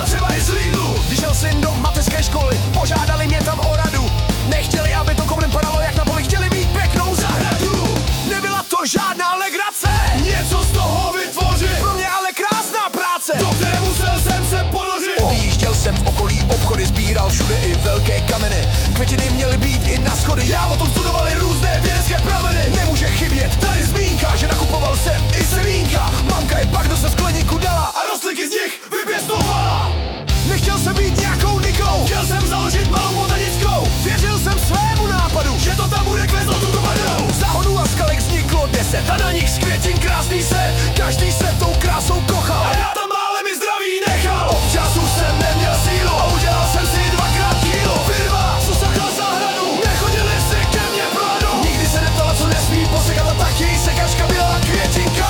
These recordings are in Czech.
a třeba i z Lidlu. Když šel syn do mateřské školy, požádali mě tam o radu. Nechtěli, aby to komunem padalo jak na poli, chtěli mít pěknou zahradu. Nebyla to žádná legrace, Něco z toho vytvořit, pro mě ale krásná práce, do které musel jsem se ponořit. Objížděl jsem v okolí obchody, sbíral všude i velké kameny. Květiny měly být i na schody, já o tom studovali různé vědecké prameny. Nemůže chybět tady zmínka, že nakupoval jsem i semínka. Mamka je pak do se skleníku dala A rostlinky z nich vypěstovala. Nechtěl jsem být nějakou nikou, Chtěl jsem založit malou botanickou, věřil jsem svému nápadu, že to tam bude kvést tuto vadou. záhonů a skalek vzniklo 10 a na nich z květin krásný se, každý se tou krásou kochal. A já tam málem i zdraví nechal. Občas už jsem neměl sílu a udělal jsem si 2x kilo. Firma, co sakal zahradu, nechodili si ke mně pro radu. Nikdy se neptala, co nesmí posekat, a tak její sekačka byla květinka.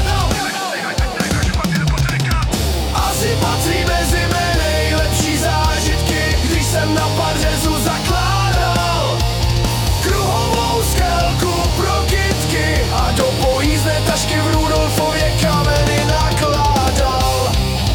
Asi patří mezi mé nejlepší zážitky, když jsem na pařezu zakládal kruhovou skelku pro kytky a do pojízdné tašky v Rudolfově kameny nakládal.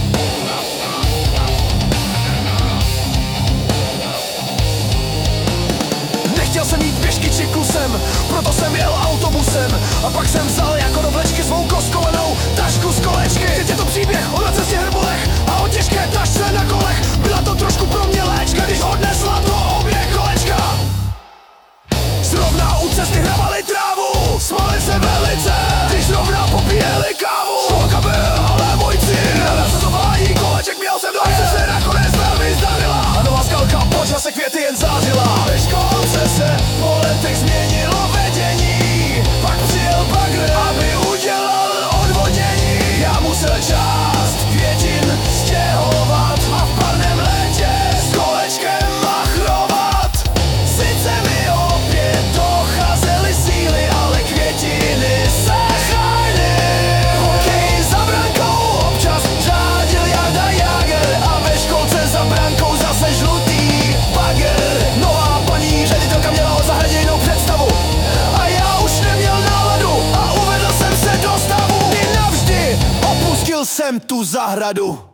Nechtěl jsem jít pěšky či kusem, proto jsem jel autobusem. A pak jsem vzal jako do vlečky svou koskovanou tašku z kolečky. Teď je to příběh o na cestě Hrbolech a o těžké tašce na kolech. Byla to trošku pro mě léčka, když odnesla to obě kolečka. Zrovna u cesty hrabali trávu, smáli se velice, když zrovna popíjeli kávu. Školka byl, ale můj cíl, nasazování koleček měl jsem dojet. Se nakonec velmi zdarila a nová skalka po čase květy jen zářila. Ve školce se po letech změnilo vedení, pak přijel bagr, aby udělal odvodnění. Já musel část květin stěhovat a v parném létě s kolečkem machrovat. Sice mi opět docházely síly, ale květiny se chránily. Hokej za brankou občas řádil Jarda Jágr a ve školce za brankou zase žlutý bagr. Nová paní ředitelka měla o zahradě jinou představu a já už neměl náladu a uvedl jsem se do stavu. I navždy opustil jsem tu zahradu.